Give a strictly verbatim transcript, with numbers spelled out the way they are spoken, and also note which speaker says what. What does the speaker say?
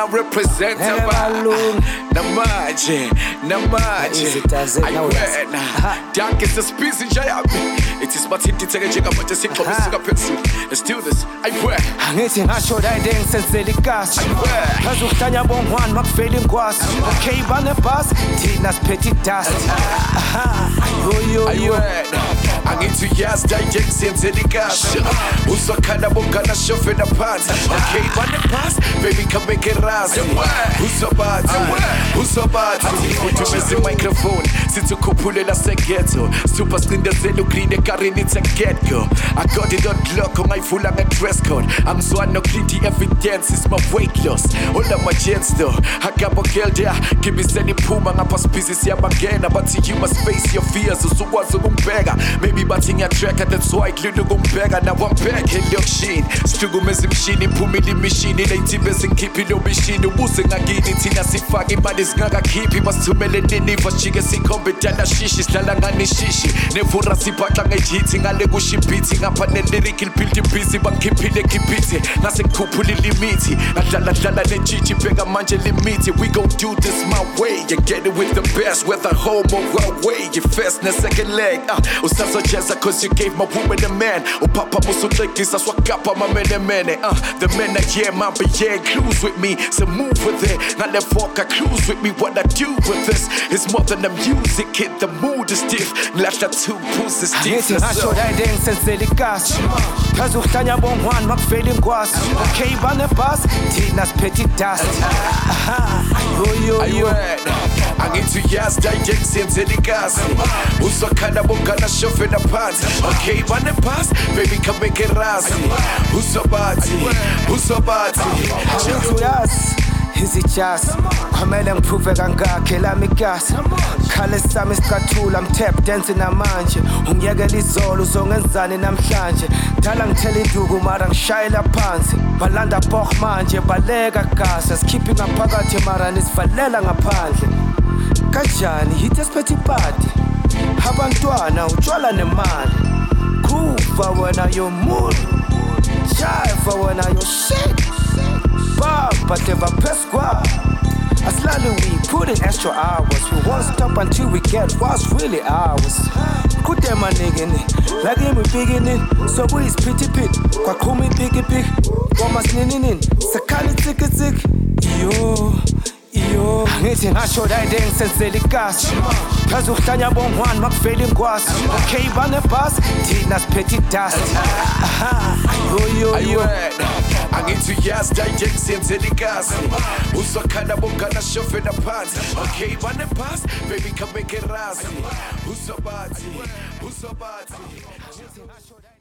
Speaker 1: I represent Namaje, Namaje. I wear Dark is the species Jayami. It is but it is a jigger, but a sick pencil. Let's do this. I wear.
Speaker 2: Angithi ngasho la into senzela ikasi. Ngazuhlanya bongwane makufela ingwasi. Okay bane bus, thina siphethe idust. Yo yo yo.
Speaker 1: Angithi yazi direct senzela ikasi. Usakhala bongana shofela phansi. Okay bane bus, baby come make it rise. Usabathi, usabathi. Uthumeza microphone, sithi ukuphulela seghetto. Super sindezela ugreen ekareni it's a get go. I got it on lock on my full on a dress code. I'm so no clean the evidence is my weight loss. All of my gents though. I got my girl there. Give me sending puma ngapha species ya bangena. But you must face your fears. So what's umbega? Maybe batting your tracker that's why glue umbega. Now I'm back in your sheen. Struggle messing machine pumi the machine in eighty percent keeping the machine. The wussing again it's in a sifagi but it's gaga keep it was too melanin for she gets in competana shishi slalangani shishi. Nevura sipata ngejiti ngale kushipiti ngapha lyrical build busy bangiphile kipiti nasekukhuphula limiti adlala dlala nejiji bheka manje limiti. We gon' do this my way and get it with the best whether home or away. You first and second leg uh, usazojeza cause you gave my woman a man upapa musutekisa swakapa mamene mene uh, the men that yeah man but yeah clues with me so move with it ngale foka clues with me what I do with this is more than the music hit the mood is stiff ngilahla two pulses stiff
Speaker 2: ngasho la into senzela ikasi. Ngazuhlanya bongwane makufela ingwasi. Okay bane bus, thina siphethe idust. Yo yo yo.
Speaker 1: Angithi yazi direct senzela ikasi. Usakhala bongana shofela phansi. Okay bane bus, baby come make it rise. Usabathi, usabathi.
Speaker 2: Uyazi is it just kwamele ngiprove kangakhe lami igasi. Khale sami sikathula I'm tap dancing namanje. Ungiyekela izolo uzongenzani namhlanje. Dala ngithela induku mara ngishayela phansi. Balanda boch manje baleka gasa. Sikhiphi ngaphakathi mara nisivalela ngaphandle. Kanjani hit esiphethe ipati. Abantwana utshwala nemali. Kuva wena yomuntu. Jive wena yo shit. But never press squad. Aslali we put in extra hours. We won't stop until we get what's really ours. Kude my nigga ni like him we beginning. So we is pretty pit. Kwa kumi big big. Womas ninin. Sakali tick tick. Yo yo. Ngithi ngasho la into senzela ikasi. Ngazuhlanya bongwane makufela ingwasi. Okay bane bus, thina siphethe idust. Yo yo yo.
Speaker 1: Angithi yazi direct senzela ikasi. Usakhala bongana shofela phansi. Okay bane bus, baby come make it rise. Usabathi, usabathi.